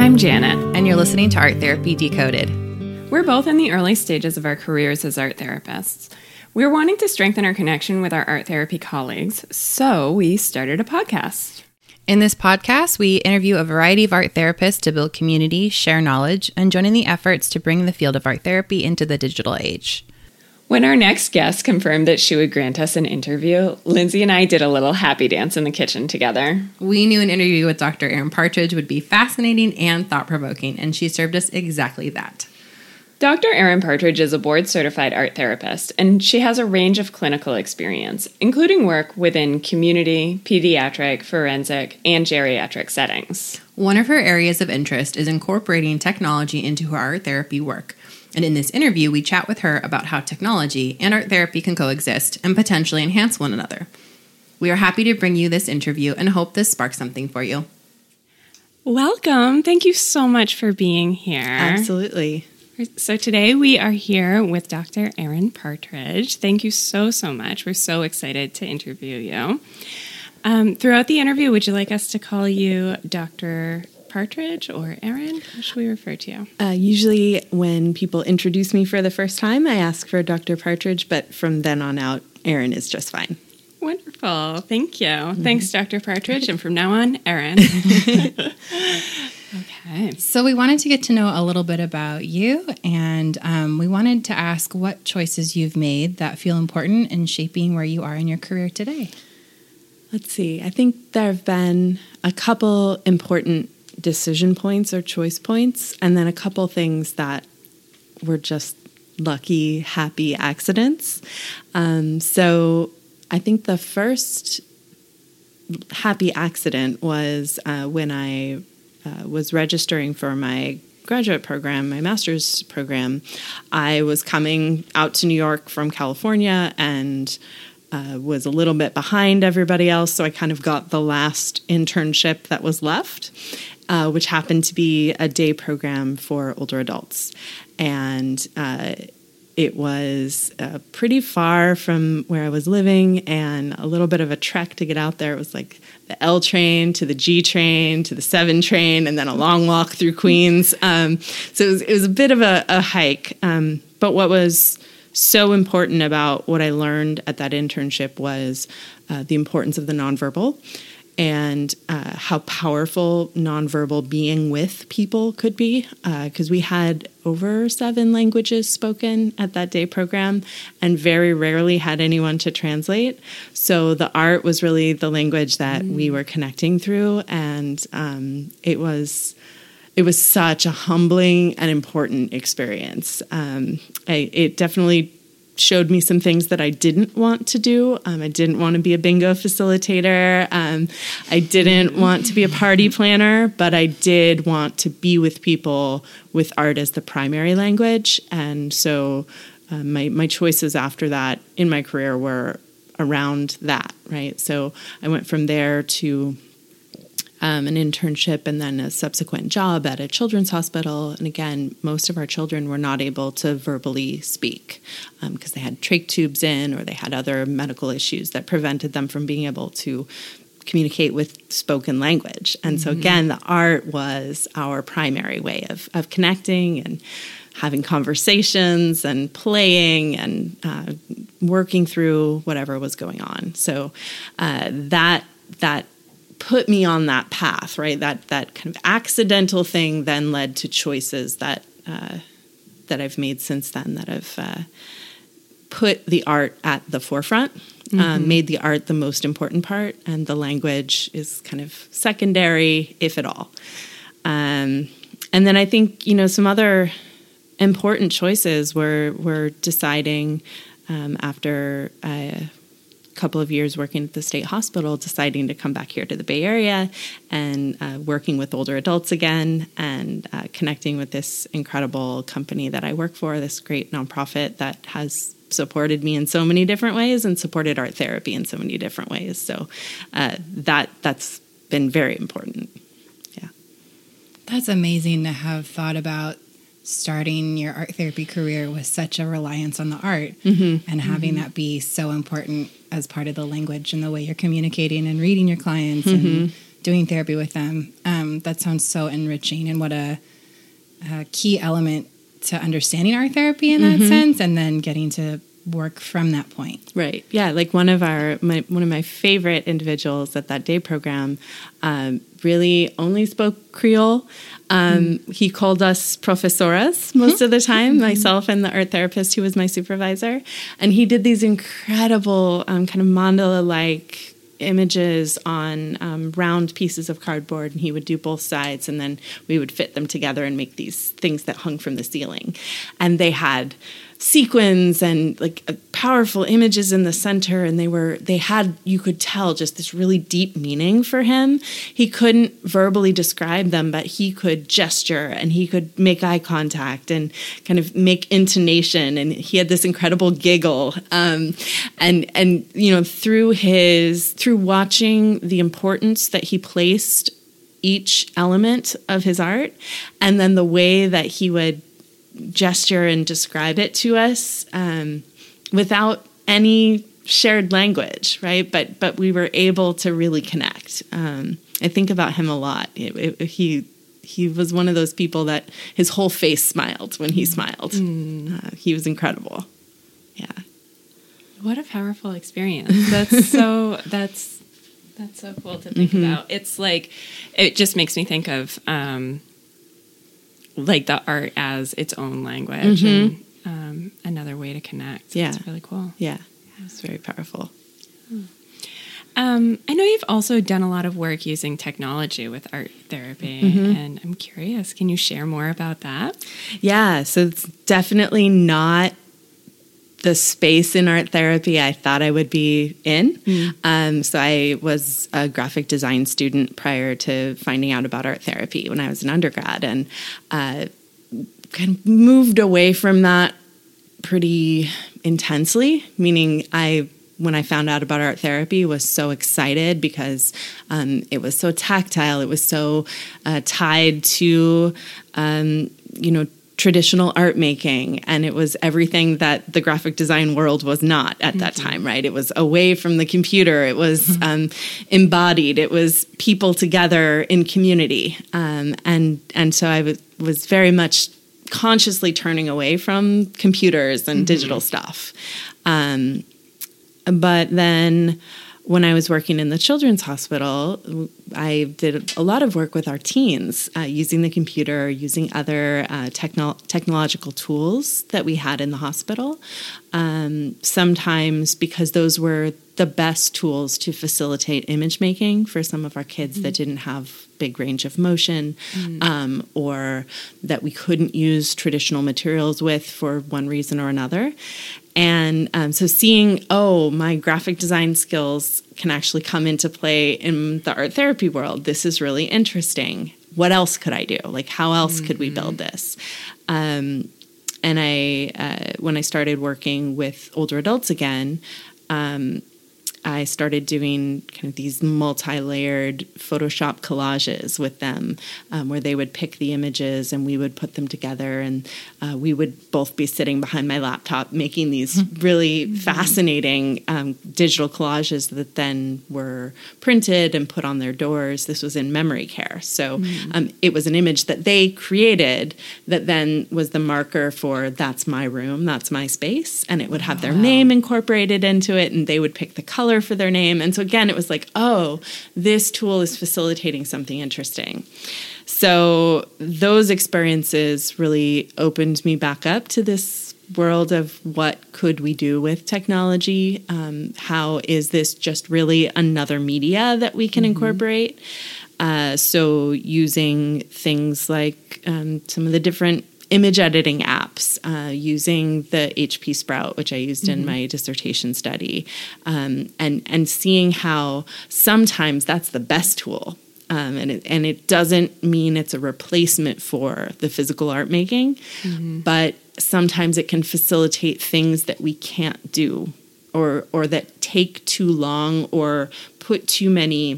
I'm Janet. And you're listening to Art Therapy Decoded. We're both in the early stages of our careers as art therapists. We're wanting to strengthen our connection with our art therapy colleagues, so we started a podcast. In this podcast, we interview a variety of art therapists to build community, share knowledge, and join in the efforts to bring the field of art therapy into the digital age. When our next guest confirmed that she would grant us an interview, Lindsay and I did a little happy dance in the kitchen together. We knew an interview with Dr. Erin Partridge would be fascinating and thought-provoking, and she served us exactly that. Dr. Erin Partridge is a board-certified art therapist, and she has a range of clinical experience, including work within community, pediatric, forensic, and geriatric settings. One of her areas of interest is incorporating technology into her art therapy work. And in this interview, we chat with her about how technology and art therapy can coexist and potentially enhance one another. We are happy to bring you this interview and hope this sparks something for you. Welcome. Thank you so much for being here. Absolutely. So today we are here with Dr. Erin Partridge. Thank you so much. We're so excited to interview you. Throughout the interview, would you like us to call you Dr. Partridge or Erin? How should we refer to you? Usually when people introduce me for the first time, I ask for Dr. Partridge, but from then on out, Erin is just fine. Wonderful. Thank you. Mm-hmm. Thanks, Dr. Partridge. And from now on, Erin. Okay. So we wanted to get to know a little bit about you, and we wanted to ask what choices you've made that feel important in shaping where you are in your career today. Let's see. I think there have been a couple important decision points or choice points, and then a couple things that were just lucky, happy accidents. So I think the first happy accident was when I was registering for my graduate program, my master's program. I was coming out to New York from California and was a little bit behind everybody else, so I kind of got the last internship that was left, which happened to be a day program for older adults. And it was pretty far from where I was living and a little bit of a trek to get out there. It was like the L train to the G train to the 7 train and then a long walk through Queens. So it was a bit of a hike. But what was so important about what I learned at that internship was the importance of the nonverbal and how powerful nonverbal being with people could be, because we had over 7 languages spoken at that day program and very rarely had anyone to translate. So the art was really the language that we were connecting through, and it was such a humbling and important experience. It definitely showed me some things that I didn't want to do. I didn't want to be a bingo facilitator. I didn't want to be a party planner, but I did want to be with people with art as the primary language. And so my choices after that in my career were around that, right? So I went from there to an internship and then a subsequent job at a children's hospital. And again, most of our children were not able to verbally speak because they had trach tubes in or they had other medical issues that prevented them from being able to communicate with spoken language. And so again, the art was our primary way of connecting and having conversations and playing and working through whatever was going on. So that put me on that path, right? That kind of accidental thing then led to choices that I've made since then that have put the art at the forefront, made the art the most important part, and the language is kind of secondary, if at all. And then I think, some other important choices were deciding after a couple of years working at the state hospital, deciding to come back here to the Bay Area and working with older adults again and connecting with this incredible company that I work for, this great nonprofit that has supported me in so many different ways and supported art therapy in so many different ways. So that's been very important. Yeah. That's amazing to have thought about starting your art therapy career with such a reliance on the art and having that be so important as part of the language and the way you're communicating and reading your clients and doing therapy with them. That sounds so enriching, and what a key element to understanding art therapy in that sense, and then getting to work from that point. Right. Yeah. Like one of my favorite individuals at that day program really only spoke Creole. He called us professoras most of the time, myself and the art therapist who was my supervisor. And he did these incredible kind of mandala-like images on round pieces of cardboard, and he would do both sides, and then we would fit them together and make these things that hung from the ceiling. And they had sequins and like powerful images in the center, and they had, you could tell, just this really deep meaning for him. He couldn't verbally describe them, but he could gesture and he could make eye contact and kind of make intonation, and he had this incredible giggle. And you know, through watching the importance that he placed each element of his art, and then the way that he would gesture and describe it to us without any shared language, right? But we were able to really connect. I think about him a lot. He was one of those people that his whole face smiled when he smiled. He was incredible. Yeah. What a powerful experience. That's so cool to think about. It's like, it just makes me think of like the art as its own language and another way to connect. Yeah. It's really cool. Yeah. It's very powerful. I know you've also done a lot of work using technology with art therapy, and I'm curious, can you share more about that? Yeah. So it's definitely not the space in art therapy I thought I would be in. So I was a graphic design student prior to finding out about art therapy when I was an undergrad, and kind of moved away from that pretty intensely, meaning when I found out about art therapy, was so excited because it was so tactile. It was so tied to, traditional art making, and it was everything that the graphic design world was not at that time, right? It was away from the computer. It was embodied. It was people together in community, and so I was very much consciously turning away from computers and digital stuff. But then when I was working in the Children's Hospital, I did a lot of work with our teens, using the computer, using other technological tools that we had in the hospital. Sometimes because those were the best tools to facilitate image making for some of our kids that didn't have big range of motion, or that we couldn't use traditional materials with for one reason or another. And so seeing, my graphic design skills can actually come into play in the art therapy world. This is really interesting. What else could I do? Like, how else could we build this? And when I started working with older adults again, I started doing kind of these multi-layered Photoshop collages with them, where they would pick the images and we would put them together, and we would both be sitting behind my laptop making these really fascinating digital collages that then were printed and put on their doors. This was in memory care. So it was an image that they created that then was the marker for, that's my room, that's my space, and it would have their name incorporated into it, and they would pick the color for their name. And so again, it was like, this tool is facilitating something interesting. So those experiences really opened me back up to this world of what could we do with technology? How is this just really another media that we can incorporate? So using things like some of the different image editing apps, using the HP Sprout, which I used in my dissertation study, and seeing how sometimes that's the best tool. And it doesn't mean it's a replacement for the physical art making, but sometimes it can facilitate things that we can't do, or that take too long, or put too many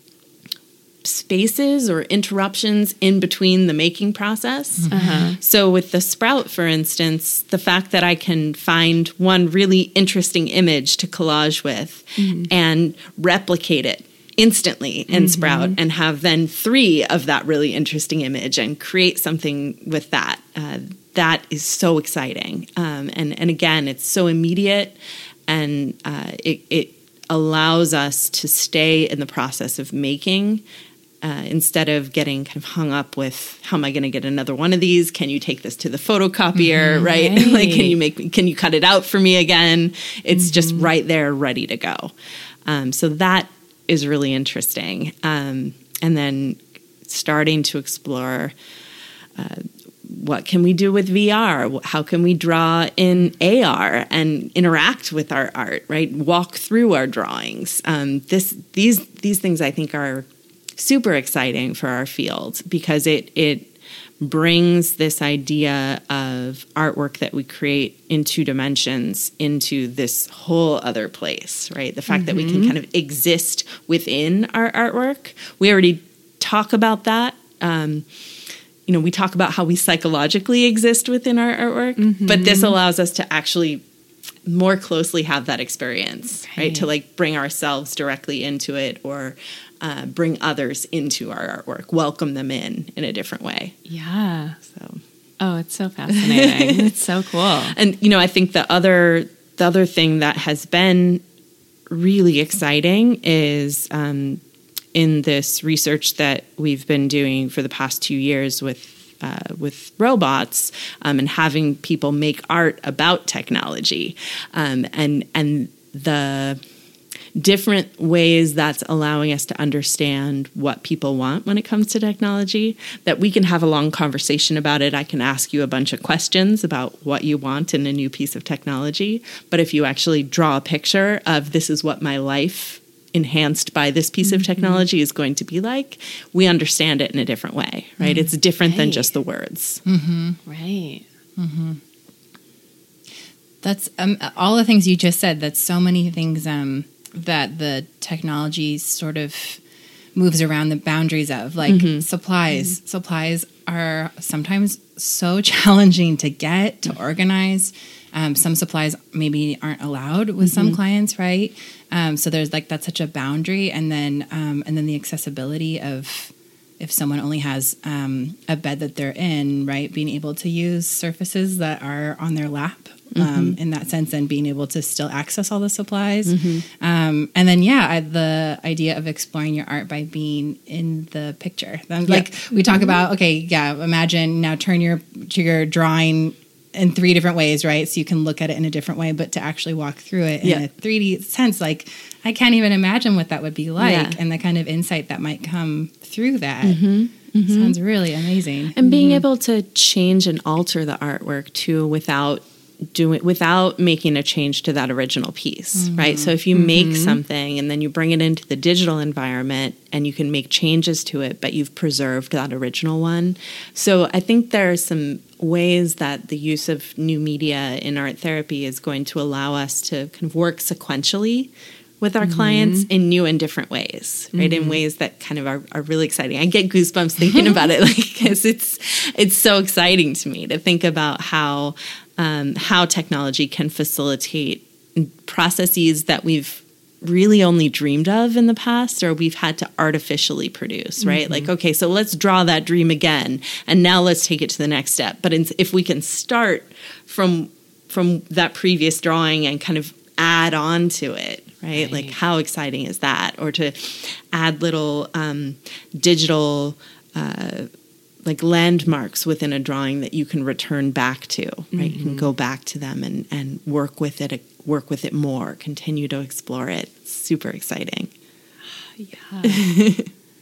spaces or interruptions in between the making process. So with the Sprout, for instance, the fact that I can find one really interesting image to collage with and replicate it instantly in Sprout and have then 3 of that really interesting image and create something with that. That is so exciting. And again, it's so immediate, and it allows us to stay in the process of making instead of getting kind of hung up with, how am I going to get another one of these? Can you take this to the photocopier, right? Like, can you cut it out for me again? It's just right there, ready to go. So that is really interesting. And then starting to explore what can we do with VR? How can we draw in AR and interact with our art, right? Walk through our drawings. These things I think are super exciting for our field, because it brings this idea of artwork that we create in 2 dimensions into this whole other place, right? The fact that we can kind of exist within our artwork. We already talk about that. We talk about how we psychologically exist within our artwork, but this allows us to actually more closely have that experience, right? To like bring ourselves directly into it, or bring others into our artwork, welcome them in a different way. Yeah. So, it's so fascinating. It's so cool. And I think the other thing that has been really exciting is in this research that we've been doing for the past 2 years with robots, and having people make art about technology, and the different ways that's allowing us to understand what people want when it comes to technology, that we can have a long conversation about it. I can ask you a bunch of questions about what you want in a new piece of technology. But if you actually draw a picture of, this is what my life enhanced by this piece of technology is going to be like, we understand it in a different way, right? It's different than just the words. Right. That's all the things you just said. That's so many things that the technology sort of moves around the boundaries of, like supplies. Supplies are sometimes so challenging to get, to organize. Some supplies maybe aren't allowed with some clients, right? So there's like, that's such a boundary. And then the accessibility of, if someone only has a bed that they're in, right, being able to use surfaces that are on their lap, in that sense, and being able to still access all the supplies. And then, the idea of exploring your art by being in the picture. Like we talk about, imagine now turn your drawing in 3 different ways, right? So you can look at it in a different way, but to actually walk through it in a 3D sense, like I can't even imagine what that would be like, and the kind of insight that might come through that. Sounds really amazing. And being able to change and alter the artwork too, without making a change to that original piece, right? So if you make something and then you bring it into the digital environment and you can make changes to it, but you've preserved that original one. So I think there are some ways that the use of new media in art therapy is going to allow us to kind of work sequentially with our clients in new and different ways, right? In ways that kind of are really exciting. I get goosebumps thinking about it, because it's so exciting to me to think about how technology can facilitate processes that we've really only dreamed of in the past, or we've had to artificially produce, right? Like, okay, so let's draw that dream again, and now let's take it to the next step. But if we can start from that previous drawing and kind of add on to it, right? Like, how exciting is that? Or to add little digital like landmarks within a drawing that you can return back to, right? You can go back to them and work with it more, continue to explore it. It's super exciting. Yeah.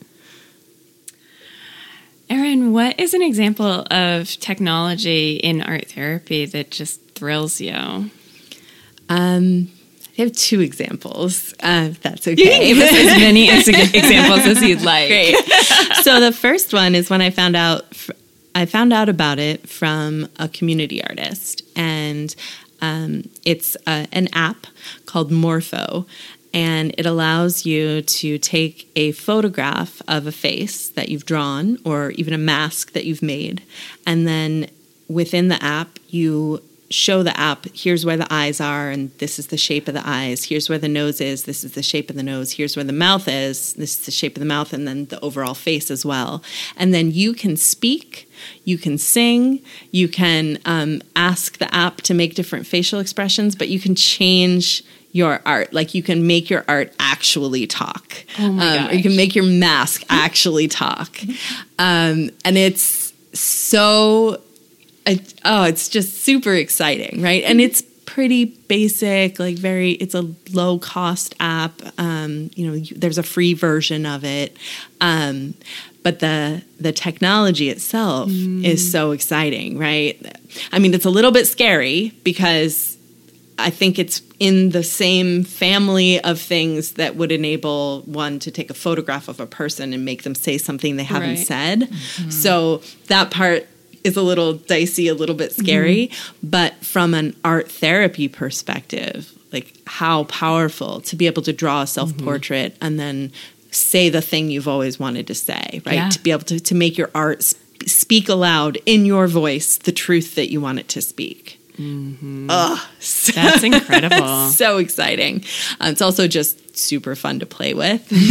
Erin, what is an example of technology in art therapy that just thrills you? I have 2 examples, if that's okay. You can give us as many examples as you'd like. Great. So the first one is when I found out about it from a community artist, and it's an app called Morpho, and it allows you to take a photograph of a face that you've drawn, or even a mask that you've made, and then within the app you show the app, here's where the eyes are, and this is the shape of the eyes. Here's where the nose is. This is the shape of the nose. Here's where the mouth is. This is the shape of the mouth, and then the overall face as well. And then you can speak, you can sing, you can ask the app to make different facial expressions, but you can change your art. Like, you can make your art actually talk. Oh my gosh. Or you can make your mask actually talk. And it's so... it's just super exciting, right? And it's pretty basic, like it's a low cost app. There's a free version of it. But the technology itself is so exciting, right? I mean, it's a little bit scary because I think it's in the same family of things that would enable one to take a photograph of a person and make them say something they haven't said. Mm-hmm. So that part is a little dicey, a little bit scary, but from an art therapy perspective, like, how powerful to be able to draw a self-portrait and then say the thing you've always wanted to say, right? Yeah. To be able to make your art speak aloud in your voice the truth that you want it to speak. Mm-hmm. That's incredible. So exciting. It's also just super fun to play with. I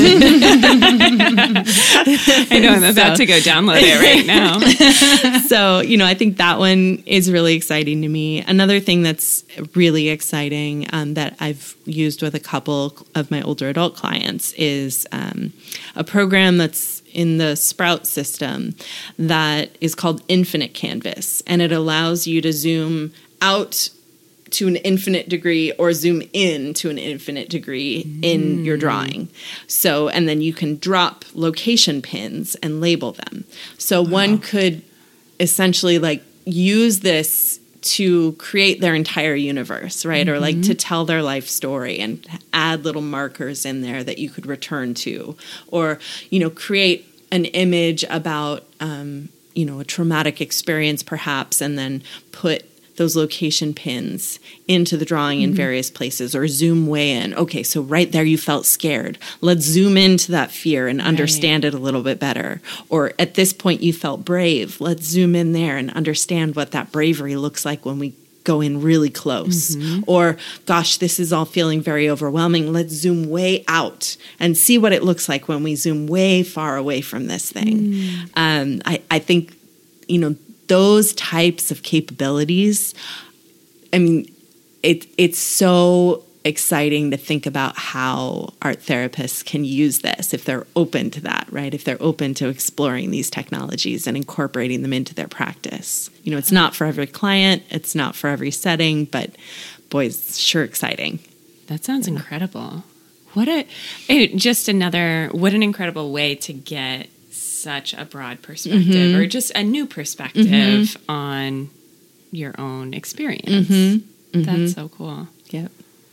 know, I'm about to go download it right now. So, I think that one is really exciting to me. Another thing that's really exciting that I've used with a couple of my older adult clients is a program that's in the Sprout system that is called Infinite Canvas. And it allows you to zoom out to an infinite degree or zoom in to an infinite degree in your drawing. So, and then you can drop location pins and label them. So one could essentially use this to create their entire universe, right? Or to tell their life story and add little markers in there that you could return to, or, create an image about, a traumatic experience perhaps, and then put those location pins into the drawing in various places, or zoom way in. Okay, so right there you felt scared. Let's zoom into that fear and understand it a little bit better. Or at this point you felt brave. Let's zoom in there and understand what that bravery looks like when we go in really close. Or, gosh, this is all feeling very overwhelming. Let's zoom way out and see what it looks like when we zoom way far away from this thing. I think, those types of capabilities, I mean, it's so exciting to think about how art therapists can use this if they're open to that, right? If they're open to exploring these technologies and incorporating them into their practice. It's not for every client, it's not for every setting, but boy, it's sure exciting. That sounds incredible. What an incredible way to get such a broad perspective or just a new perspective on your own experience. That's so cool. Yep.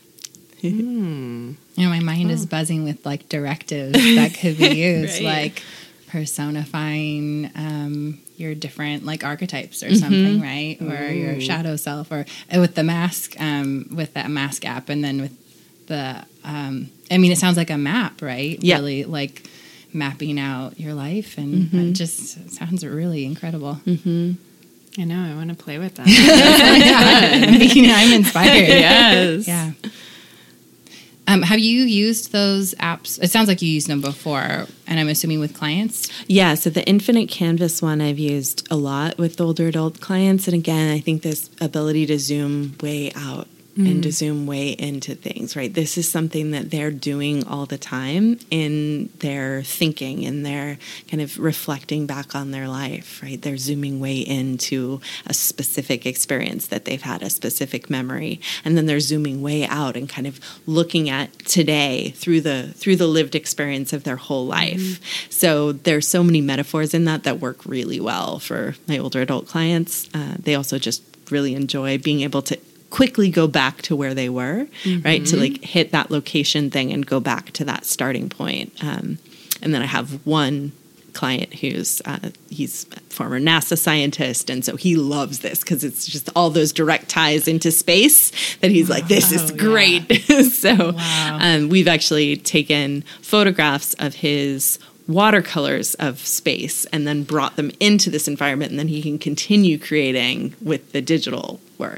My mind is buzzing with directives that could be used, Right. like personifying your different archetypes or something, right? Or your shadow self, or with the mask, with that mask app, and then with the it sounds like a map, right? Yeah. Really mapping out your life, and it just sounds really incredible. I know, I want to play with that. I'm inspired. Yes. Yeah. Have you used those apps? It sounds like you used them before, and I'm assuming with clients. Yeah, so the Infinite Canvas one I've used a lot with older adult clients. And again, I think this ability to zoom way out and to zoom way into things, right? This is something that they're doing all the time in their thinking, in their kind of reflecting back on their life, right? They're zooming way into a specific experience that they've had, a specific memory, and then they're zooming way out and kind of looking at today through the lived experience of their whole life. So there's so many metaphors in that work really well for my older adult clients. They also just really enjoy being able to quickly go back to where they were, right? To hit that location thing and go back to that starting point. And then I have one client who's he's a former NASA scientist, and so he loves this because it's just all those direct ties into space that he's like, this is great. So we've actually taken photographs of his watercolors of space and then brought them into this environment, and then he can continue creating with the digital work.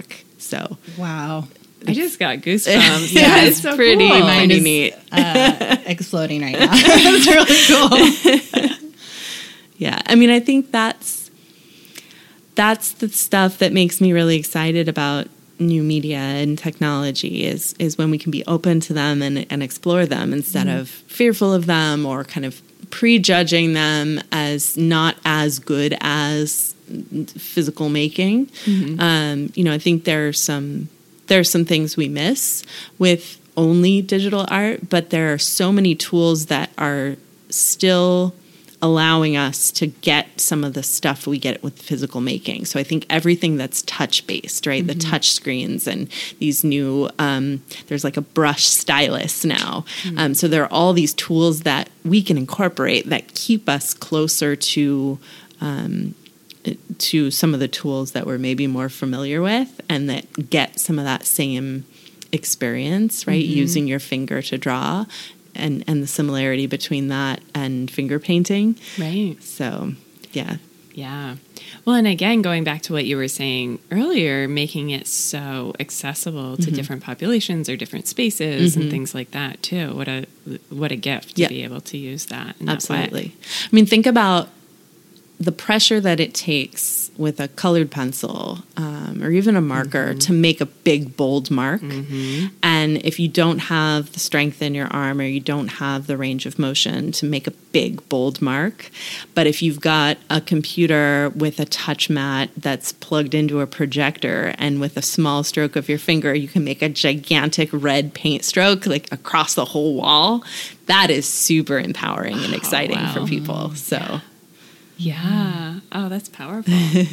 So, wow. I just got goosebumps. yeah, it's it's pretty, cool. pretty neat. Exploding right now. That's really cool. Yeah, I mean, I think that's the stuff that makes me really excited about new media and technology is when we can be open to them and explore them instead of fearful of them or kind of prejudging them as not as good as physical making. I think there are some things we miss with only digital art, but there are so many tools that are still allowing us to get some of the stuff we get with physical making. So I think everything that's touch-based, right? The touch screens and these new, there's like a brush stylus now. So there are all these tools that we can incorporate that keep us closer to some of the tools that we're maybe more familiar with and that get some of that same experience, right? Using your finger to draw. And the similarity between that and finger painting. Right. So, yeah. Yeah. Well, and again, going back to what you were saying earlier, making it so accessible to different populations or different spaces and things like that too. What a gift to be able to use that. In Absolutely. That way. I mean, think about the pressure that it takes with a colored pencil or even a marker to make a big, bold mark. And if you don't have the strength in your arm or you don't have the range of motion to make a big, bold mark, but if you've got a computer with a touch mat that's plugged into a projector and with a small stroke of your finger, you can make a gigantic red paint stroke like across the whole wall, that is super empowering and exciting for people. So... Yeah. Oh, that's powerful.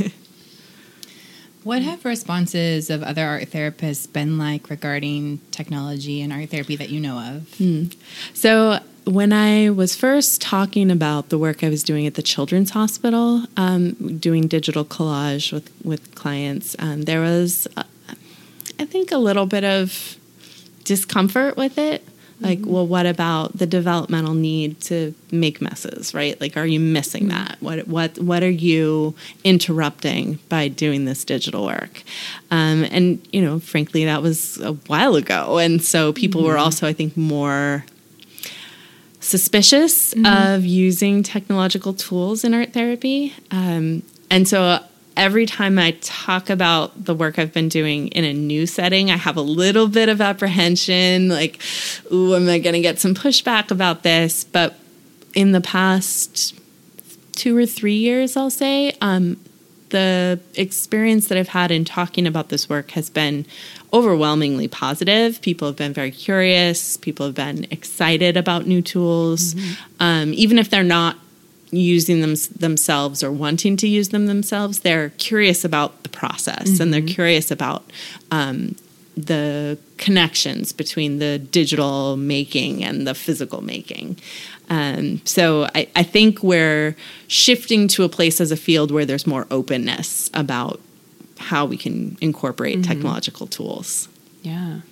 What have responses of other art therapists been like regarding technology and art therapy that you know of? So when I was first talking about the work I was doing at the Children's Hospital, doing digital collage with clients, there was, I think, a little bit of discomfort with it. Like, well, what about the developmental need to make messes, right? Like, are you missing that? What are you interrupting by doing this digital work? And, frankly, that was a while ago. And so people were also, I think, more suspicious of using technological tools in art therapy. And so every time I talk about the work I've been doing in a new setting, I have a little bit of apprehension, like, ooh, am I going to get some pushback about this? But in the past 2 or 3 years, I'll say, the experience that I've had in talking about this work has been overwhelmingly positive. People have been very curious. People have been excited about new tools, even if they're not using them themselves or wanting to use them themselves. They're curious about the process and they're curious about the connections between the digital making and the physical making. So I think we're shifting to a place as a field where there's more openness about how we can incorporate technological tools. Yeah.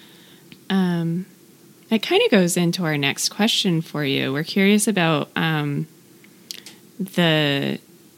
It kind of goes into our next question for you. We're curious about the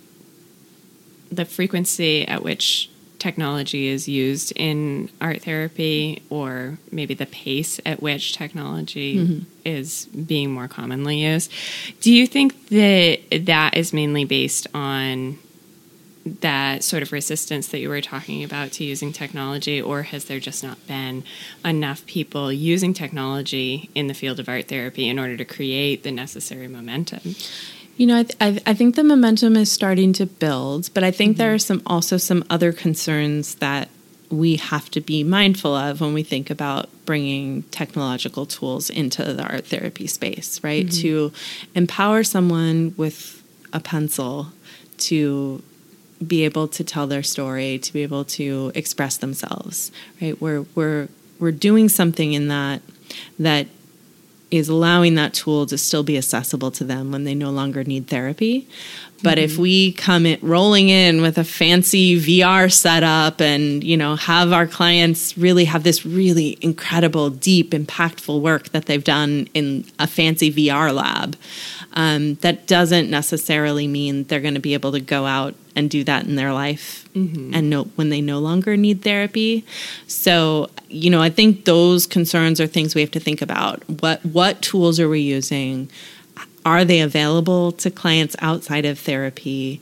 frequency at which technology is used in art therapy, or maybe the pace at which technology is being more commonly used. Do you think that is mainly based on that sort of resistance that you were talking about to using technology, or has there just not been enough people using technology in the field of art therapy in order to create the necessary momentum? I think the momentum is starting to build, but I think there are also some other concerns that we have to be mindful of when we think about bringing technological tools into the art therapy space, right? To empower someone with a pencil to be able to tell their story, to be able to express themselves, right? We're doing something in that is allowing that tool to still be accessible to them when they no longer need therapy. But if we come rolling in with a fancy VR setup and, have our clients really have this really incredible, deep, impactful work that they've done in a fancy VR lab, that doesn't necessarily mean they're going to be able to go out and do that in their life and when they no longer need therapy. So, I think those concerns are things we have to think about. What tools are we using? Are they available to clients outside of therapy?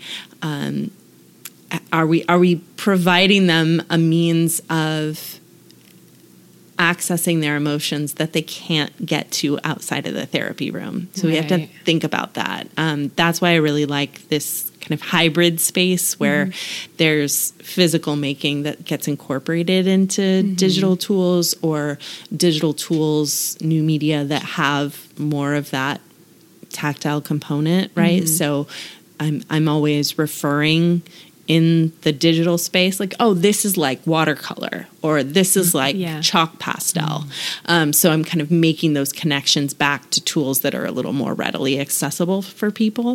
Are we providing them a means of accessing their emotions that they can't get to outside of the therapy room? So we have to think about that. That's why I really like this kind of hybrid space where there's physical making that gets incorporated into digital tools, or digital tools, new media that have more of that tactile component, right? So I'm always referring in the digital space, like, oh, this is like watercolor, or this is like chalk pastel. So I'm kind of making those connections back to tools that are a little more readily accessible for people.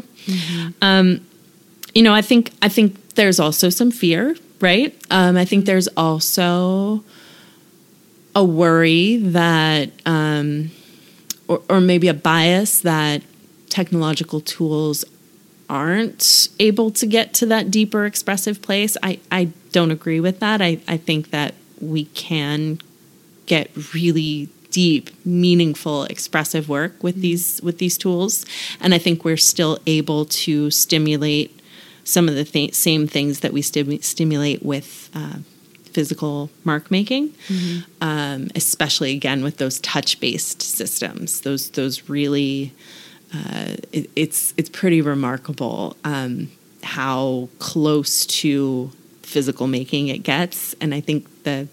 I think there's also some fear, right? I think there's also a worry that, or maybe a bias that technological tools aren't able to get to that deeper expressive place. I don't agree with that. I think that we can get really deep, meaningful, expressive work with these tools. And I think we're still able to stimulate some of the same things that we stimulate with physical mark making, especially, again, with those touch-based systems. Those really... it's pretty remarkable how close to physical making it gets. And I think the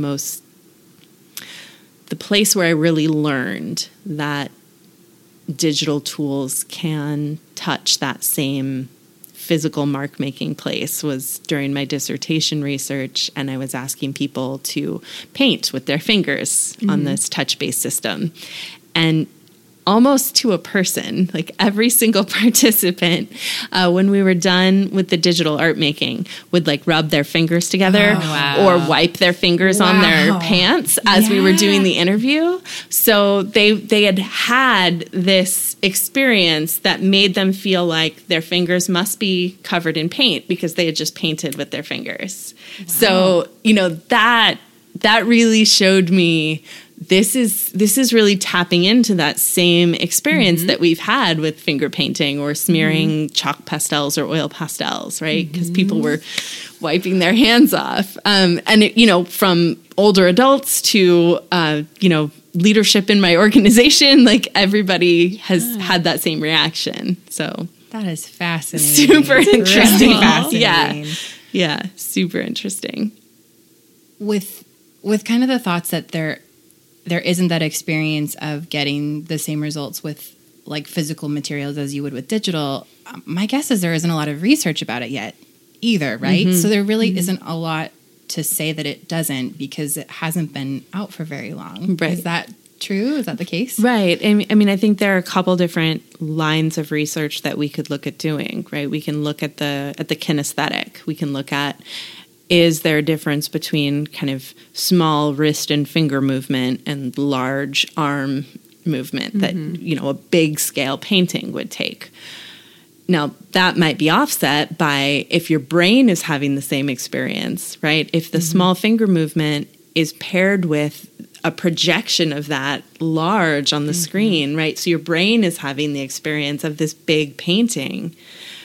place where I really learned that digital tools can touch that same physical mark making place was during my dissertation research, and I was asking people to paint with their fingers on this touch-based system. And almost to a person, like every single participant, when we were done with the digital art making, would like rub their fingers together or wipe their fingers on their pants as we were doing the interview. So they had this experience that made them feel like their fingers must be covered in paint because they had just painted with their fingers. So, that really showed me this is really tapping into that same experience that we've had with finger painting or smearing chalk pastels or oil pastels, right? Because people were wiping their hands off. And, from older adults to, leadership in my organization, like everybody has had that same reaction. So that is fascinating. Super interesting. Really fascinating. Yeah. Super interesting. With kind of the thoughts that there isn't that experience of getting the same results with like physical materials as you would with digital, my guess is there isn't a lot of research about it yet either, right? So there really isn't a lot to say that it doesn't because it hasn't been out for very long. Right. Is that true? Is that the case? Right. I mean, I think there are a couple different lines of research that we could look at doing, right? We can look at the kinesthetic. We can look at, is there a difference between kind of small wrist and finger movement and large arm movement that, a big scale painting would take? Now, that might be offset by if your brain is having the same experience, right? If the small finger movement is paired with a projection of that large on the screen, right? So your brain is having the experience of this big painting.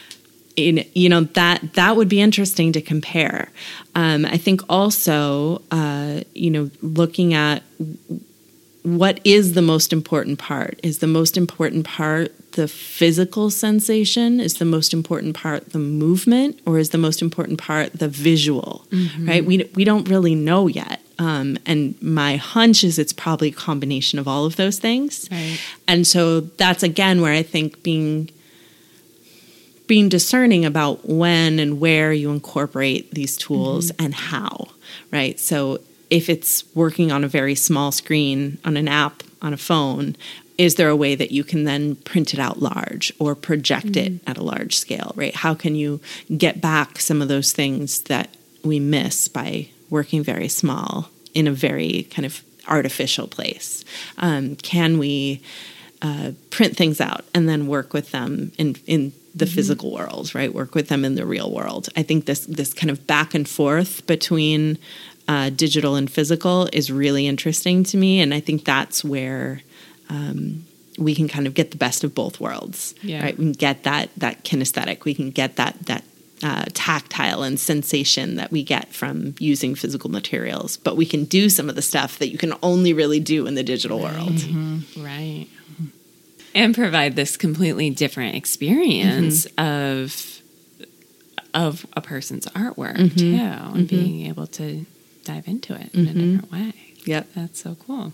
That would be interesting to compare. I think also, looking at what is the most important part? Is the most important part the physical sensation? Is the most important part the movement? Or is the most important part the visual, right? We don't really know yet. And my hunch is it's probably a combination of all of those things. Right. And so that's, again, where I think being discerning about when and where you incorporate these tools and how, right? So if it's working on a very small screen, on an app, on a phone, is there a way that you can then print it out large or project it at a large scale, right? How can you get back some of those things that we miss by working very small in a very kind of artificial place? Can we print things out and then work with them in the physical world, right? Work with them in the real world. I think this kind of back and forth between digital and physical is really interesting to me, and I think that's where we can kind of get the best of both worlds. Yeah. Right? We can get that kinesthetic. We can get that tactile and sensation that we get from using physical materials, but we can do some of the stuff that you can only really do in the digital world. Right. And provide this completely different experience of a person's artwork too, and being able to dive into it in a different way. Yep. That's so cool.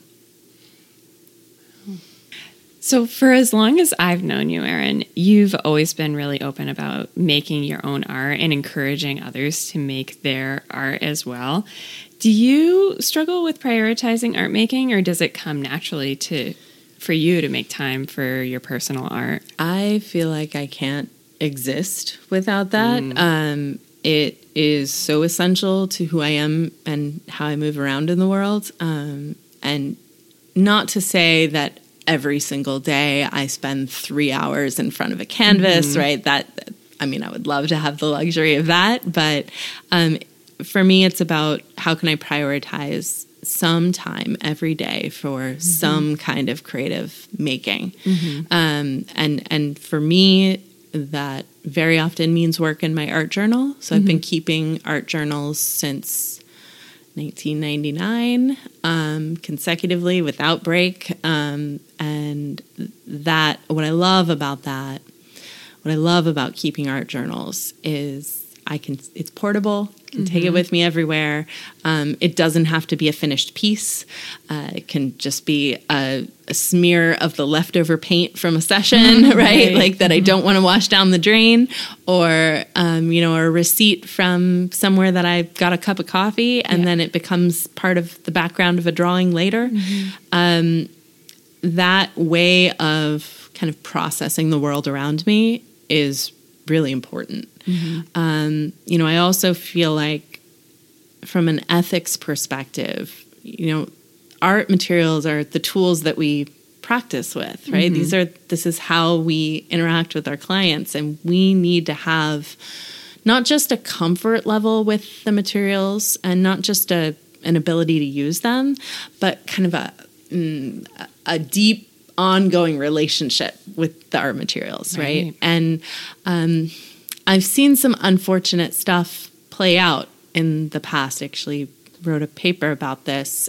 So for as long as I've known you, Erin, you've always been really open about making your own art and encouraging others to make their art as well. Do you struggle with prioritizing art making, or does it come naturally for you to make time for your personal art? I feel like I can't exist without that. It is so essential to who I am and how I move around in the world. And not to say that every single day I spend 3 hours in front of a canvas, right? I would love to have the luxury of that. But for me, it's about how can I prioritize some time every day for some kind of creative making. And for me, that very often means work in my art journal. So I've been keeping art journals since 1999, consecutively without break. And what I love about keeping art journals is it's portable. I can take it with me everywhere. It doesn't have to be a finished piece. It can just be a smear of the leftover paint from a session, right? Like that I don't want to wash down the drain, or a receipt from somewhere that I got a cup of coffee, and then it becomes part of the background of a drawing later. That way of kind of processing the world around me is really important. I also feel like from an ethics perspective, art materials are the tools that we practice with, right? This is how we interact with our clients, and we need to have not just a comfort level with the materials and not just an ability to use them, but kind of a deep ongoing relationship with the art materials, right? And I've seen some unfortunate stuff play out in the past. Actually wrote a paper about this.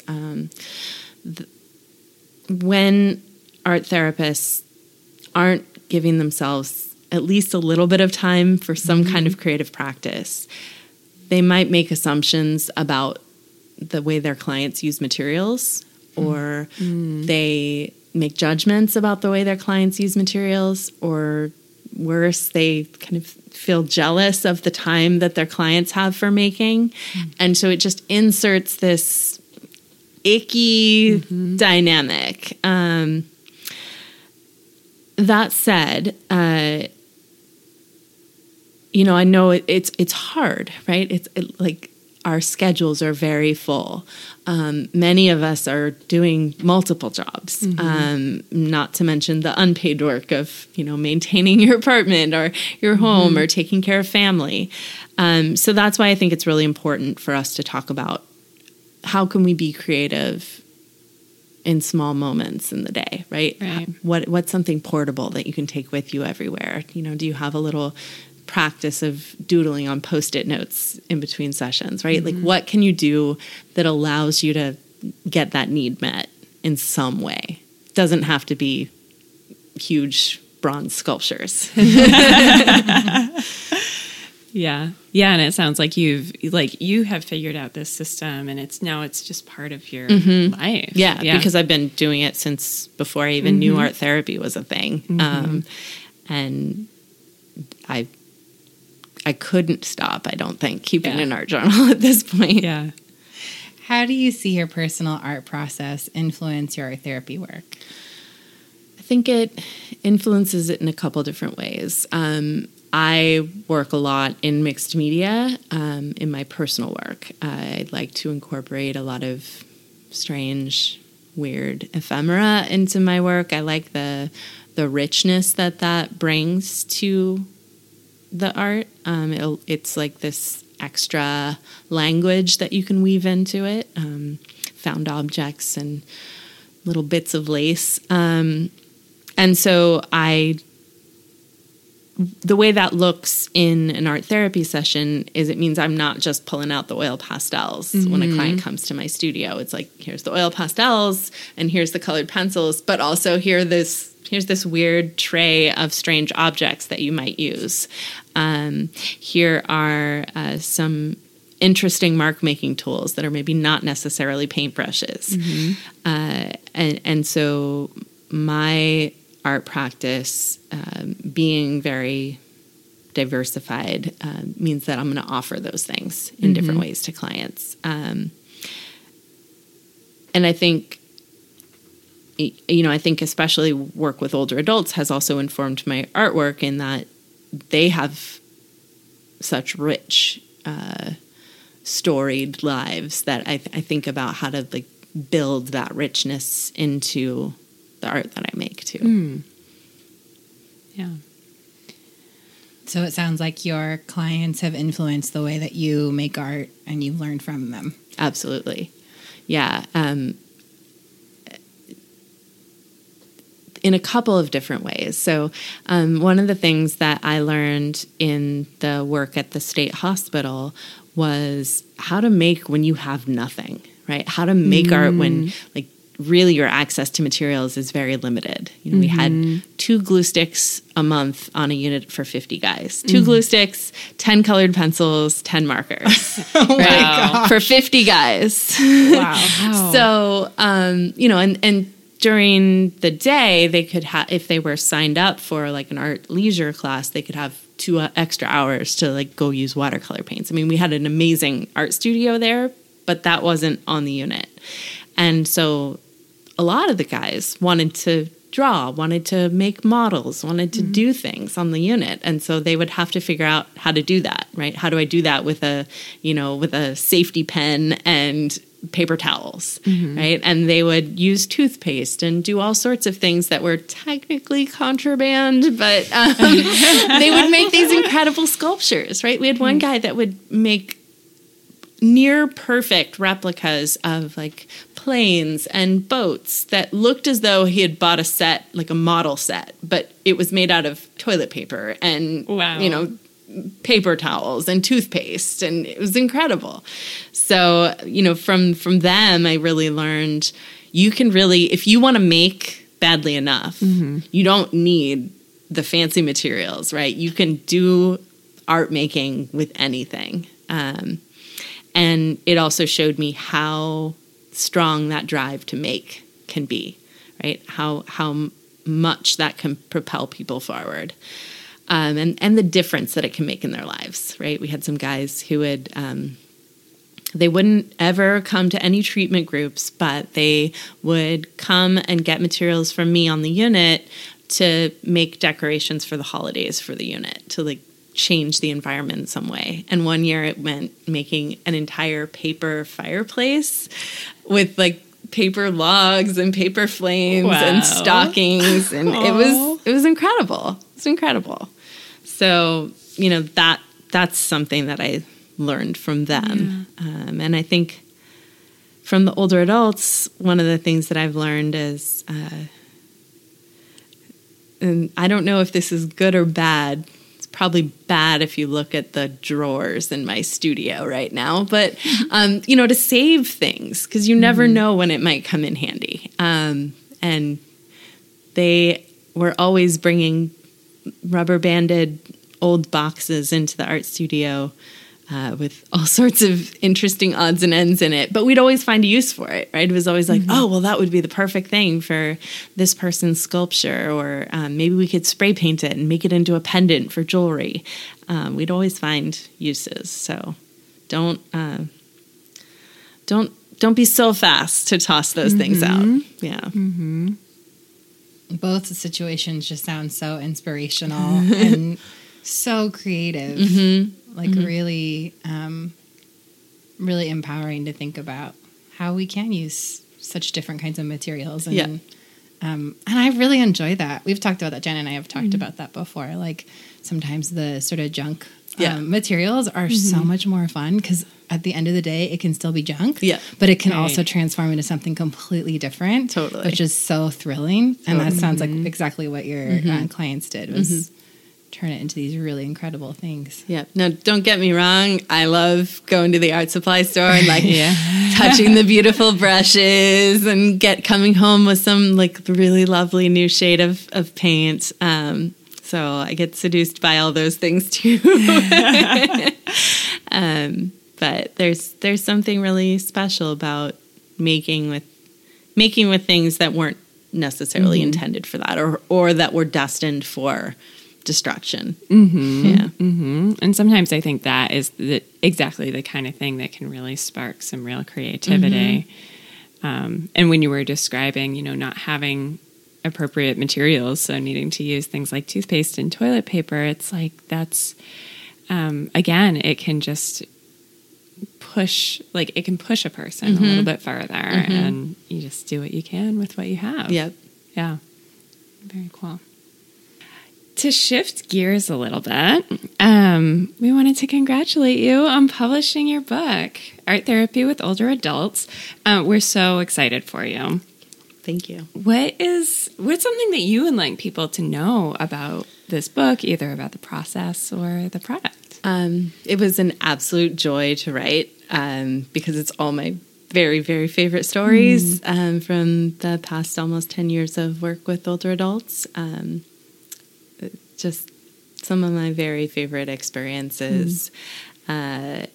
When art therapists aren't giving themselves at least a little bit of time for some kind of creative practice, they might make assumptions about the way their clients use materials, or they make judgments about the way their clients use materials, or worse, they kind of feel jealous of the time that their clients have for making. And so it just inserts this icky dynamic. That said, I know it's hard, right? Like our schedules are very full. Many of us are doing multiple jobs, not to mention the unpaid work of, maintaining your apartment or your home or taking care of family. So that's why I think it's really important for us to talk about how can we be creative in small moments in the day, right? What's something portable that you can take with you everywhere? Do you have a little practice of doodling on Post-it notes in between sessions, right? Like what can you do that allows you to get that need met in some way? It doesn't have to be huge bronze sculptures. Yeah. And it sounds like you have figured out this system, and it's just part of your life. Yeah, because I've been doing it since before I even knew art therapy was a thing. And I couldn't stop, I don't think, keeping an art journal at this point. Yeah. How do you see your personal art process influence your art therapy work? I think it influences it in a couple different ways. I work a lot in mixed media in my personal work. I'd like to incorporate a lot of strange, weird ephemera into my work. I like the richness that brings to the art. It's like this extra language that you can weave into it, found objects and little bits of lace. And so the way that looks in an art therapy session is it means I'm not just pulling out the oil pastels when a client comes to my studio. It's like, here's the oil pastels and here's the colored pencils, but also here's this weird tray of strange objects that you might use. Here are some interesting mark making tools that are maybe not necessarily paintbrushes. And so my art practice, being very diversified, means that I'm going to offer those things in different ways to clients. And I think, I think especially work with older adults has also informed my artwork in that they have such rich, storied lives that I think about how to like build that richness into the art that I make too. Yeah. So it sounds like your clients have influenced the way that you make art and you've learned from them. Absolutely. Yeah. In a couple of different ways. So one of the things that I learned in the work at the state hospital was how to make when you have nothing, right? How to make art when like really your access to materials is very limited. We had 2 glue sticks a month on a unit for 50 guys. 2 glue sticks, 10 colored pencils, 10 markers. Wow. For 50 guys. Wow. So, and during the day, they could have, if they were signed up for like an art leisure class, they could have 2 extra hours to like go use watercolor paints. I mean, we had an amazing art studio there, but that wasn't on the unit. And so a lot of the guys wanted to draw, wanted to make models, wanted to do things on the unit. And so they would have to figure out how to do that, right? How do I do that with a safety pen and paper towels, right? And they would use toothpaste and do all sorts of things that were technically contraband, but they would make these incredible sculptures, right? We had one guy that would make near perfect replicas of like planes and boats that looked as though he had bought a set, like a model set, but it was made out of toilet paper and, paper towels and toothpaste, and it was incredible. So, from them, I really learned you can really, if you want to make badly enough, you don't need the fancy materials, right? You can do art making with anything. And it also showed me how strong that drive to make can be, right? How much that can propel people forward. And the difference that it can make in their lives, right? We had some guys who would, they wouldn't ever come to any treatment groups, but they would come and get materials from me on the unit to make decorations for the holidays for the unit, to like change the environment in some way. And one year it meant making an entire paper fireplace with like paper logs and paper flames and stockings, and it was incredible. It's incredible. So, that's something that I learned from them. And I think from the older adults, one of the things that I've learned is, and I don't know if this is good or bad. It's probably bad if you look at the drawers in my studio right now, but, to save things, because you never know when it might come in handy. And they were always bringing rubber banded old boxes into the art studio with all sorts of interesting odds and ends in it. But we'd always find a use for it, right? It was always like, oh, well, that would be the perfect thing for this person's sculpture. Or maybe we could spray paint it and make it into a pendant for jewelry. We'd always find uses. So don't be so fast to toss those things out. Yeah. Both the situations just sound so inspirational and so creative. Really, really empowering to think about how we can use such different kinds of materials and And I really enjoy that. We've talked about that. Jen and I have talked about that before. Like sometimes the sort of junk materials are so much more fun because at the end of the day, it can still be junk, but it can also transform into something completely different, which is so thrilling. And that sounds like exactly what your clients did was turn it into these really incredible things. Yeah. No, don't get me wrong. I love going to the art supply store and like touching the beautiful brushes and coming home with some like really lovely new shade of paint. So I get seduced by all those things too. But there's something really special about making with things that weren't necessarily intended for that or that were destined for destruction. And sometimes I think that is exactly the kind of thing that can really spark some real creativity. And when you were describing, not having appropriate materials, so needing to use things like toothpaste and toilet paper, it's like that's again, it can just push a person a little bit further, and you just do what you can with what you have. Yeah, very cool. To shift gears a little bit, we wanted to congratulate you on publishing your book, Art Therapy with Older Adults. We're so excited for you. Thank you. What's something that you would like people to know about this book, either about the process or the product? It was an absolute joy to write because it's all my very, very favorite stories from the past almost 10 years of work with older adults. Just some of my very favorite experiences. And,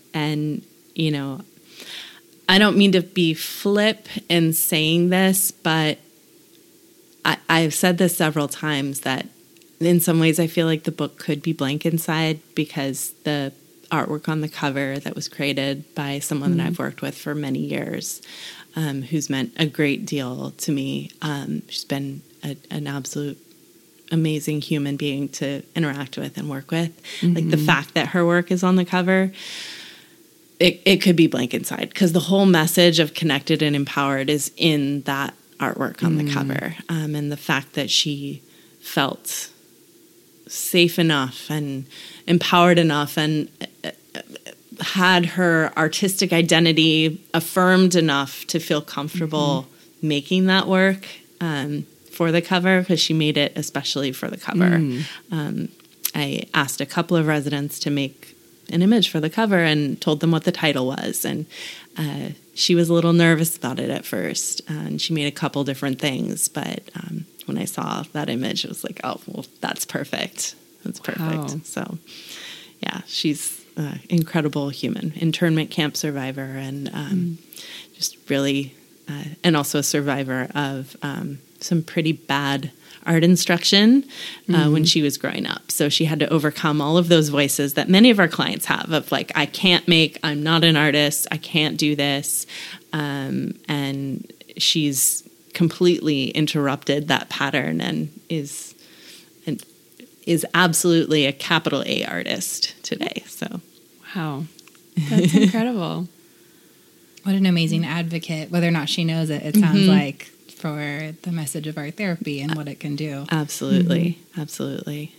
I don't mean to be flip in saying this, but I've said this several times that in some ways I feel like the book could be blank inside because the artwork on the cover that was created by someone that I've worked with for many years, who's meant a great deal to me. She's been an absolute amazing human being to interact with and work with. Like the fact that her work is on the cover, it could be blank inside because the whole message of connected and empowered is in that artwork on the cover. And the fact that she felt safe enough and empowered enough and had her artistic identity affirmed enough to feel comfortable making that work for the cover, because she made it especially for the cover. I asked a couple of residents to make an image for the cover and told them what the title was. And she was a little nervous about it at first. And she made a couple different things. But when I saw that image, it was like, oh, well, that's perfect. That's perfect. Wow. So, yeah, she's an incredible human, internment camp survivor, and just really, and also a survivor of some pretty bad art instruction when she was growing up. So she had to overcome all of those voices that many of our clients have of like, I can't make, I'm not an artist, I can't do this. And she's completely interrupted that pattern and is absolutely a capital A artist today. So, wow, that's incredible. What an amazing advocate. Whether or not she knows it, it sounds like, for the message of art therapy and what it can do. Absolutely. Absolutely.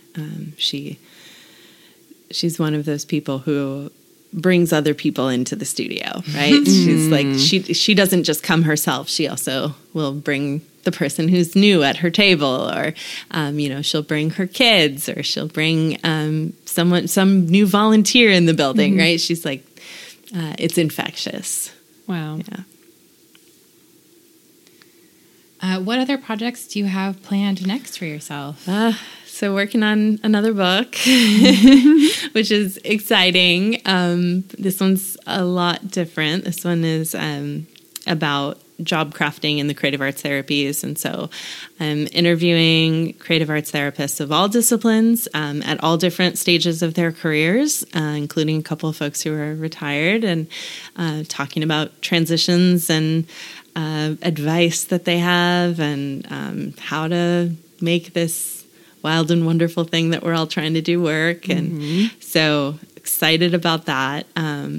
She's one of those people who brings other people into the studio, right? She's like, she doesn't just come herself. She also will bring the person who's new at her table, or, she'll bring her kids, or she'll bring some new volunteer in the building, right? She's like, it's infectious. Wow. Yeah. What other projects do you have planned next for yourself? So working on another book, which is exciting. This one's a lot different. This one is about job crafting in the creative arts therapies. And so I'm interviewing creative arts therapists of all disciplines at all different stages of their careers, including a couple of folks who are retired, and talking about transitions and advice that they have, and how to make this wild and wonderful thing that we're all trying to do work. And so excited about that. But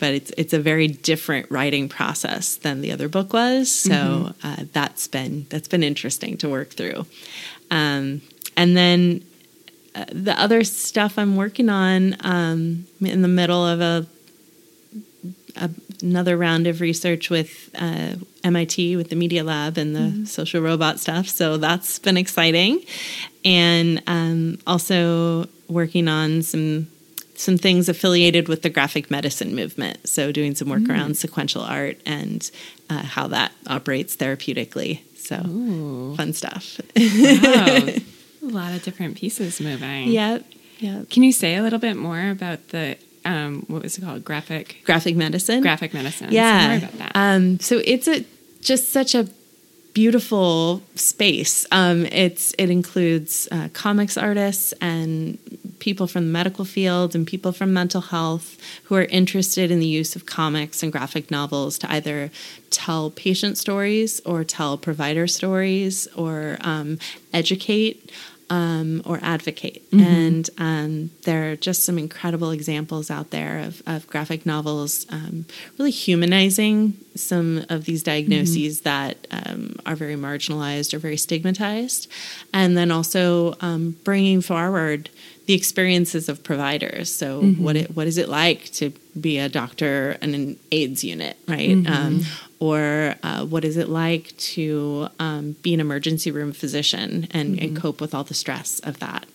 but it's a very different writing process than the other book was. So that's been interesting to work through. And then the other stuff I'm working on, in the middle of another round of research with MIT with the Media Lab and the social robot stuff. So that's been exciting. And also working on some things affiliated with the graphic medicine movement. So doing some work around sequential art and how that operates therapeutically. So fun stuff. Wow. A lot of different pieces moving. Yep. Can you say a little bit more about the what was it called? Graphic medicine. Graphic medicine. Yeah. Say more about that. So it's just such a beautiful space. It includes comics artists and people from the medical field and people from mental health who are interested in the use of comics and graphic novels to either tell patient stories or tell provider stories or educate or advocate. And there are just some incredible examples out there of graphic novels really humanizing some of these diagnoses that are very marginalized or very stigmatized. And then also bringing forward the experiences of providers. So what is it like to be a doctor in an AIDS unit, right? Or what is it like to be an emergency room physician and cope with all the stress of that?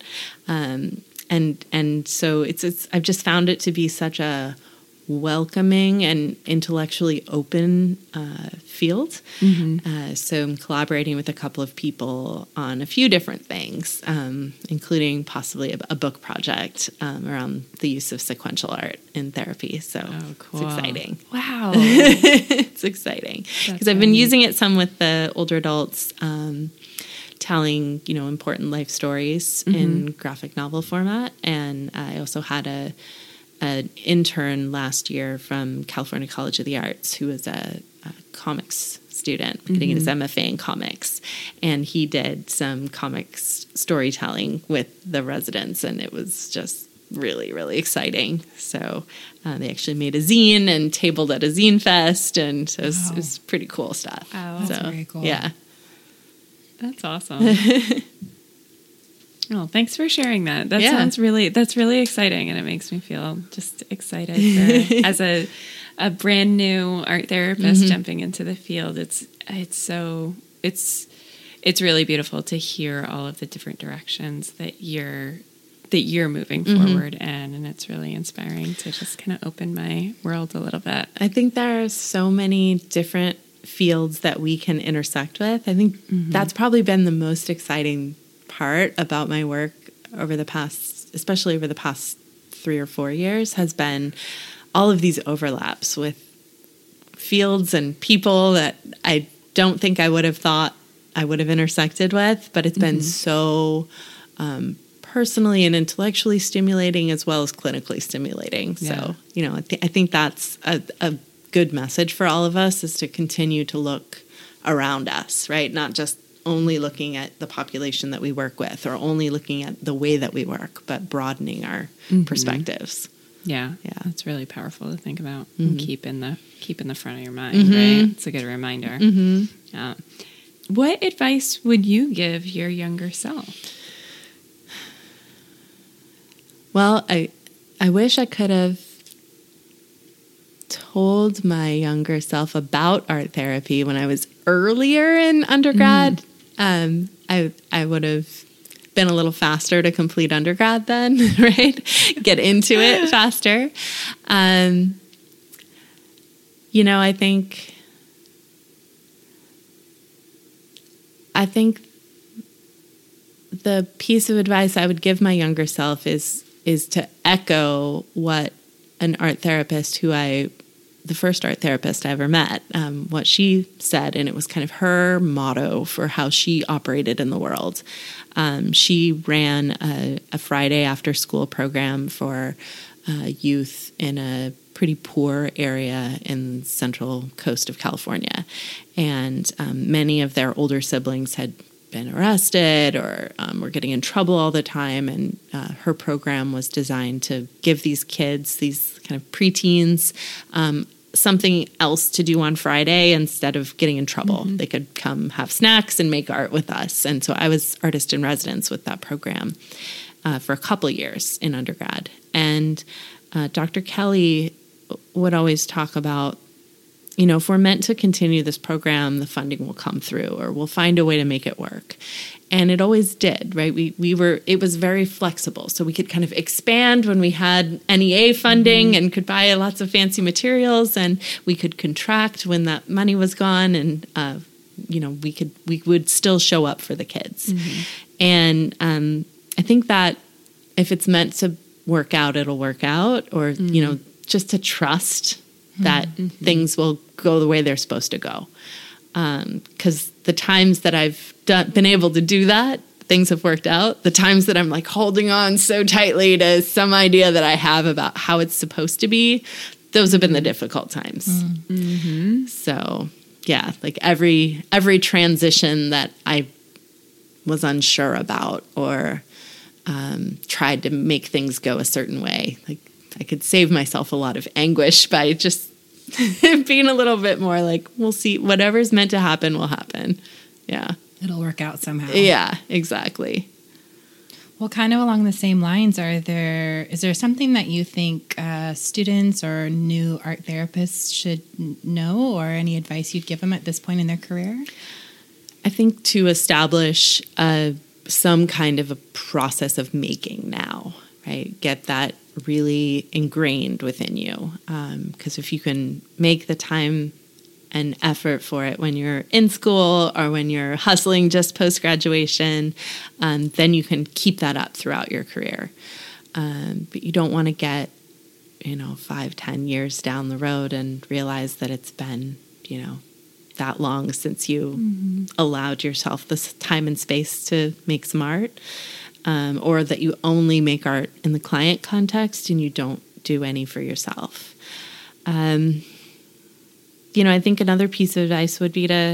And so it's I've just found it to be such a welcoming and intellectually open field. So I'm collaborating with a couple of people on a few different things, including possibly a book project around the use of sequential art in therapy. So cool. It's exciting. Wow. It's exciting because I've been using it some with the older adults, telling, important life stories in graphic novel format. And I also had an intern last year from California College of the Arts who was a comics student getting his MFA in comics, and he did some comics storytelling with the residents, and it was just really, really exciting. So they actually made a zine and tabled at a zine fest, and so it was pretty cool stuff. Oh, that's very cool. Yeah. That's awesome. Oh, thanks for sharing that. That's really exciting, and it makes me feel just excited as a brand new art therapist jumping into the field. It's really beautiful to hear all of the different directions that you're moving forward in, and it's really inspiring to just kind of open my world a little bit. I think there are so many different fields that we can intersect with. I think that's probably been the most exciting part about my work especially over the past 3 or 4 years, has been all of these overlaps with fields and people that I don't think I would have thought I would have intersected with, but it's been so personally and intellectually stimulating as well as clinically stimulating. Yeah. So, I think that's a good message for all of us, is to continue to look around us, right? Not just only looking at the population that we work with or only looking at the way that we work, but broadening our perspectives. Yeah. It's really powerful to think about and keep in the front of your mind, right? It's a good reminder. What advice would you give your younger self? Well, I wish I could have told my younger self about art therapy when I was earlier in undergrad. I would have been a little faster to complete undergrad then, right? Get into it faster. I think the piece of advice I would give my younger self is to echo what an art therapist the first art therapist I ever met, what she said, and it was kind of her motto for how she operated in the world. She ran a Friday after school program for youth in a pretty poor area in central coast of California. And many of their older siblings had been arrested or were getting in trouble all the time. And her program was designed to give these kids, these kind of preteens, something else to do on Friday instead of getting in trouble. They could come have snacks and make art with us. And so I was artist in residence with that program for a couple of years in undergrad. And Dr. Kelly would always talk about, if we're meant to continue this program, the funding will come through, or we'll find a way to make it work. And it always did, right? It was very flexible. So we could kind of expand when we had NEA funding and could buy lots of fancy materials, and we could contract when that money was gone, and we would still show up for the kids. And I think that if it's meant to work out, it'll work out, or just to trust that things will go the way they're supposed to go. Because the times that I've been able to do that, things have worked out. The times that I'm like holding on so tightly to some idea that I have about how it's supposed to be, those have been the difficult times. So yeah, like every transition that I was unsure about or tried to make things go a certain way, like I could save myself a lot of anguish by just being a little bit more like, we'll see, whatever's meant to happen will happen. Yeah. It'll work out somehow. Yeah, exactly. Well, kind of along the same lines, is there something that you think students or new art therapists should know, or any advice you'd give them at this point in their career? I think to establish some kind of a process of making now, right? Get that really ingrained within you. Because if you can make the time and effort for it when you're in school or when you're hustling just post-graduation, then you can keep that up throughout your career. But you don't want to get, 5-10 years down the road and realize that it's been, that long since you allowed yourself this time and space to make some art. Or that you only make art in the client context and you don't do any for yourself. I think another piece of advice would be to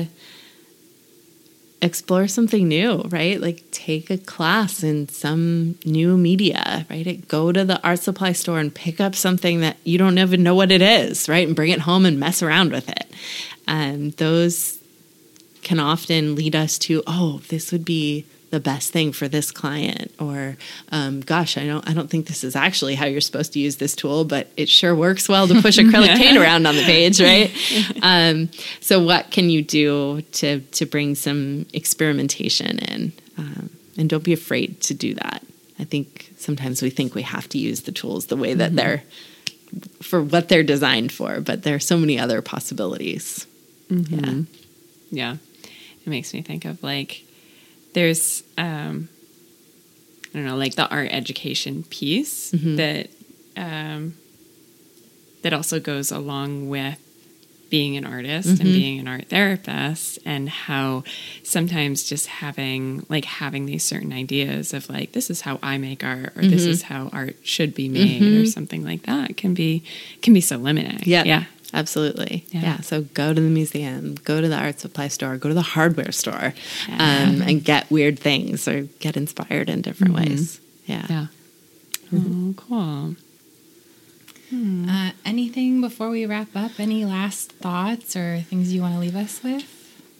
explore something new, right? Like take a class in some new media, right? Go to the art supply store and pick up something that you don't even know what it is, right? And bring it home and mess around with it. Those can often lead us to, this would be the best thing for this client, or gosh, I don't think this is actually how you're supposed to use this tool, but it sure works well to push acrylic paint around on the page, right? So what can you do to bring some experimentation in? And don't be afraid to do that. I think sometimes we think we have to use the tools the way that they're for what they're designed for, but there are so many other possibilities. Yeah. It makes me think of there's, the art education piece that also goes along with being an artist and being an art therapist, and how sometimes just having these certain ideas of this is how I make art, or this is how art should be made, or something like that can be so limiting. Yeah. Absolutely. Yeah. So go to the museum, go to the art supply store, go to the hardware store, and get weird things or get inspired in different ways. Yeah. Oh, cool. Anything before we wrap up? Any last thoughts or things you want to leave us with?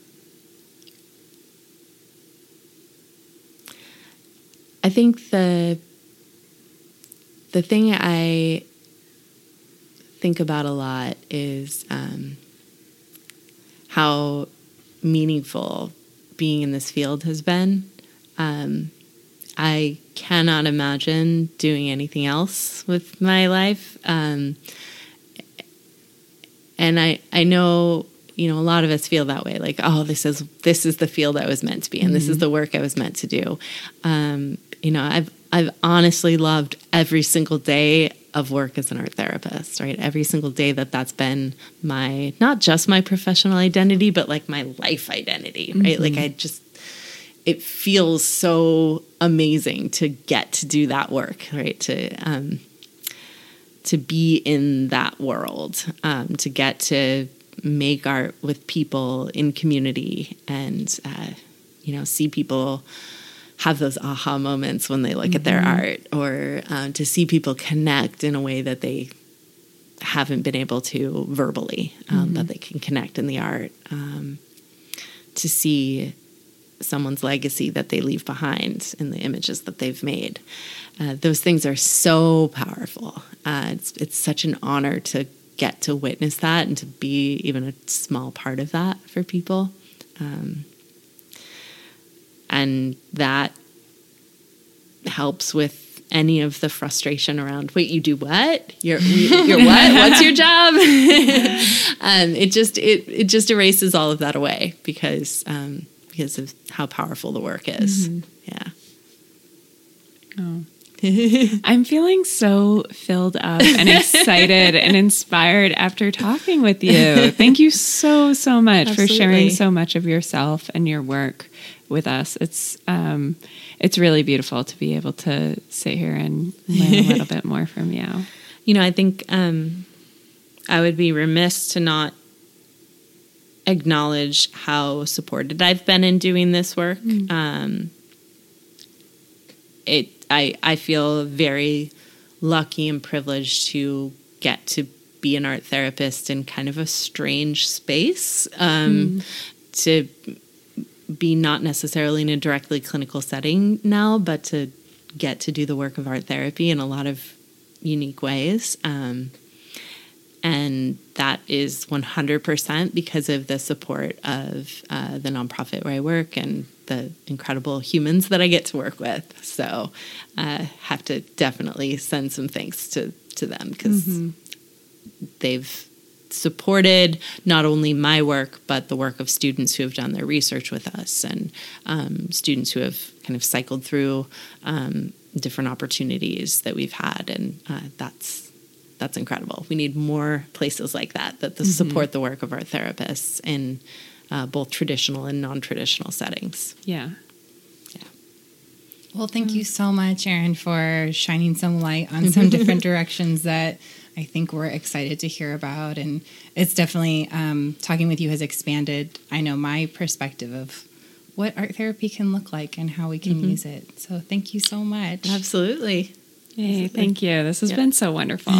I think the thing I think about a lot is how meaningful being in this field has been. I cannot imagine doing anything else with my life. And I know, a lot of us feel that way, like, this is the field I was meant to be in. This is the work I was meant to do. I've honestly loved every single day of work as an art therapist, right? Every single day that's been not just my professional identity, but my life identity, right? It feels so amazing to get to do that work, right? To be in that world, to get to make art with people in community and see people have those aha moments when they look at their art, or to see people connect in a way that they haven't been able to verbally, that they can connect in the art, to see someone's legacy that they leave behind in the images that they've made. Those things are so powerful. It's such an honor to get to witness that and to be even a small part of that for people. And that helps with any of the frustration around, wait, you do what? You're what? What's your job? It just erases all of that away because of how powerful the work is. Yeah. Oh. I'm feeling so filled up and excited and inspired after talking with you. Thank you so much for sharing so much of yourself and your work with us. It's really beautiful to be able to sit here and learn a little bit more from you. I think I would be remiss to not acknowledge how supported I've been in doing this work. I feel very lucky and privileged to get to be an art therapist in kind of a strange space, to be not necessarily in a directly clinical setting now, but to get to do the work of art therapy in a lot of unique ways. And that is 100% because of the support of the nonprofit where I work and the incredible humans that I get to work with. So I have to definitely send some thanks to them because they've supported not only my work, but the work of students who have done their research with us and students who have kind of cycled through different opportunities that we've had. And that's incredible. We need more places like that support the work of our therapists in both traditional and non-traditional settings. Yeah. Well, thank you so much, Erin, for shining some light on some different directions that I think we're excited to hear about. And it's definitely, talking with you has expanded, I know, my perspective of what art therapy can look like and how we can use it. So thank you so much. Absolutely. Hey, thank you. This has been so wonderful.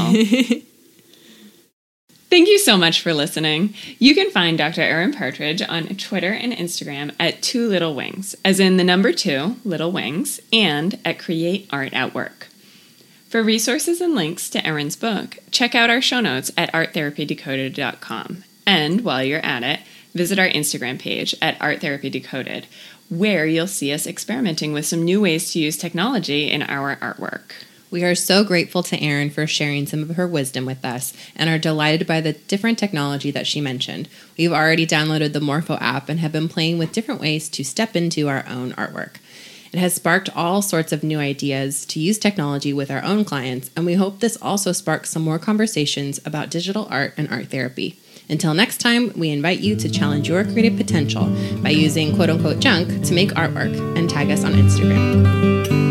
Thank you so much for listening. You can find Dr. Erin Partridge on Twitter and Instagram at 2 Little Wings, as in the number 2, Little Wings, and at Create Art at Work. For resources and links to Erin's book, check out our show notes at arttherapydecoded.com. And while you're at it, visit our Instagram page at Art Therapy Decoded, where you'll see us experimenting with some new ways to use technology in our artwork. We are so grateful to Erin for sharing some of her wisdom with us and are delighted by the different technology that she mentioned. We've already downloaded the Morpho app and have been playing with different ways to step into our own artwork. It has sparked all sorts of new ideas to use technology with our own clients, and we hope this also sparks some more conversations about digital art and art therapy. Until next time, we invite you to challenge your creative potential by using quote-unquote junk to make artwork and tag us on Instagram.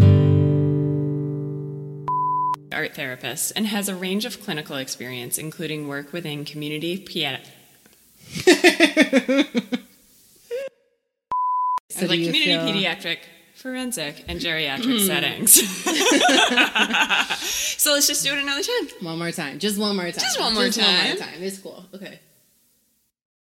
Art therapist and has a range of clinical experience, including work within community community pediatric, forensic, and geriatric settings. So let's just do it another time. One more time. Just one more time. Just one more time. It's cool. Okay.